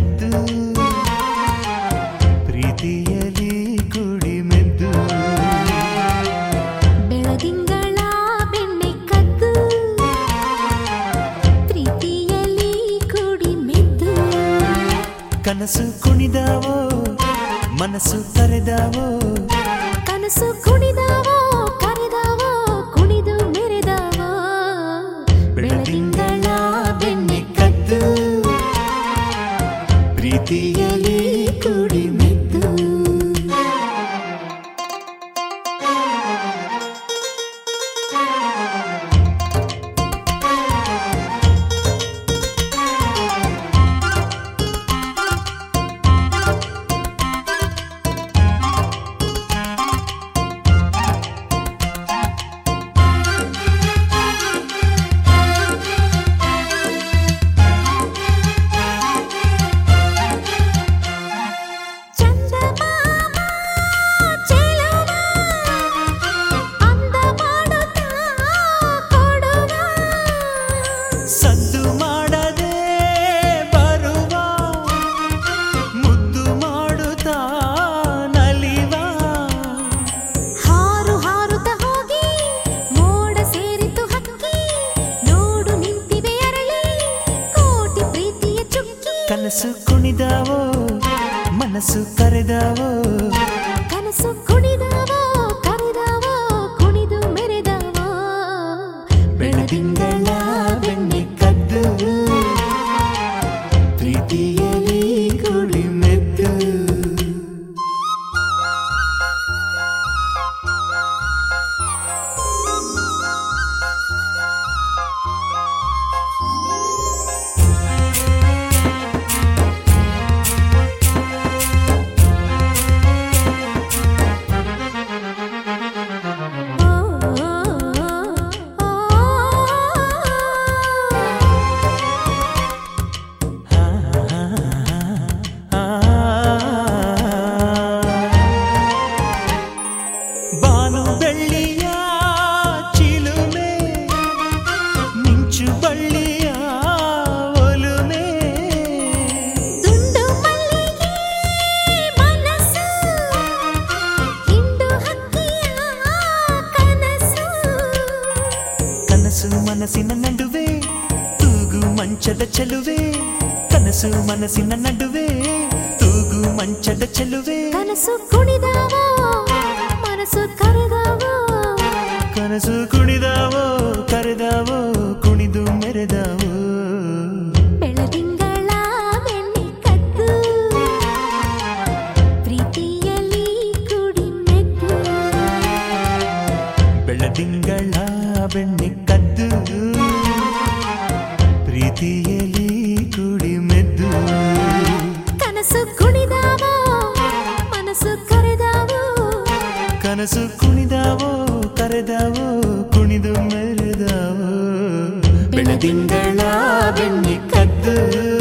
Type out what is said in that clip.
ಕದ್ದು ಪ್ರೀತಿಯಲಿ ಕುಡಿ ಮೆದ್ದು ಬೆಳದಿಂಗಳ ಬೆಣ್ಣೆ ಕದ್ದು ಪ್ರೀತಿಯಲಿ ಕುಡಿ ಮೆದ್ದು ಕನಸು ಕುಣಿದಾವೋ ಮನಸ್ಸು ಕರೆದಾವೋ ಕನಸು ಕುಣಿದಾವೋ ಕರೆದಾವೋ ಕುಣಿದು ಮೆರೆದಾವೋ ಬೆಳದಿಂಗಳ ಬೆಣ್ಣೆ ಕದ್ದು ಪ್ರೀತಿಯಲಿ ಕುಡಿ ಮೆದ್ದು ಸದ್ದು ಮಾಡದೆ ಬರುವ ಮುದ್ದು ಮಾಡುತ್ತಾ ನಲಿವ ಹಾರು ಹಾರುತ್ತ ಹೋಗಿ ಮೋಡ ಸೇರಿತು ಹಕ್ಕಿ ನೋಡು ನಿಂತಿವೆ ಅರಳಿ ಕೋಟಿ ಪ್ರೀತಿಯ ಚುಕ್ಕಿ ಕನಸು ಕುಣಿದಾವೋ ಮನಸ್ಸು ಕರೆದಾವೋ ಕನಸು ಕುಣಿದಾವೋ ಕರೆದಾವೋ ಕುಣಿದು ಮೆರೆದಾವೋ ಬೆಳದಿಂಗಳ ಬೆಣ್ಣೆ ಕದ್ದು ಪ್ರೀತಿಯಲಿ ಕುಡಿ ಮೆದ್ದು ಬಾನು ಬೆಳ್ಳಿಯ ಚಿಲುಮೆ ಮಿಂಚು ಬಳ್ಳಿಯ ಒಲುಮೆ ದುಂಡು ಮಲ್ಲಿಗೆ ಮನಸ್ಸು ಹಿಂಡು ಹಕ್ಕಿಯ ಕನಸು ಕನಸು ಮನಸ್ಸಿನ ನಡುವೆ ತೂಗು ಮಂಚದ ಚೆಲುವೆ ಕನಸು ಮನಸ್ಸಿನ ನಡುವೆ ತೂಗು ಮಂಚದ ಚೆಲುವೆ ಕನಸು ಕುಣಿದಾವೋ ಮನಸ್ಸು ಕರೆದಾವೋ ಕನಸು ಕುಣಿದಾವೋ ಕರೆದಾವೋ ಕುಣಿದು ಮೆರೆದಾವೋ ಬೆಳದಿಂಗಳ ಬೆಣ್ಣೆ ಕದ್ದು ಪ್ರೀತಿಯಲ್ಲಿ ಕುಡಿ ಮೆದ್ದು ಬೆಳದಿಂಗಳ ಬೆಣ್ಣೆ ಕದ್ದು ಪ್ರೀತಿಯಲಿ ಕುಡಿ ಮೆದ್ದು ಕನಸು ಕುಣಿದಾವೋ ಮನಸ್ಸು ಕರೆದಾವೋ ಕನಸು ಕುಣಿದಾವೋ ಕರೆದಾವೋ ಕುಣಿದು ಮೆರೆದಾವೋ ಬೆಳದಿಂಗಳ ಬೆಣ್ಣೆ ಕದ್ದು